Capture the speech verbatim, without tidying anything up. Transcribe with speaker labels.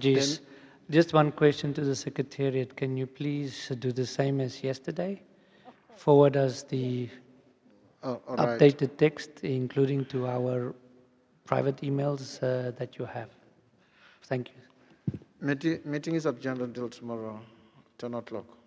Speaker 1: Then,
Speaker 2: Just, just one question to the Secretariat. Can you please do the same as yesterday? Forward us the
Speaker 1: uh, all right.
Speaker 2: updated text, including to our private emails uh, that you have. Thank you.
Speaker 1: Meeting, meeting is adjourned until tomorrow, ten o'clock.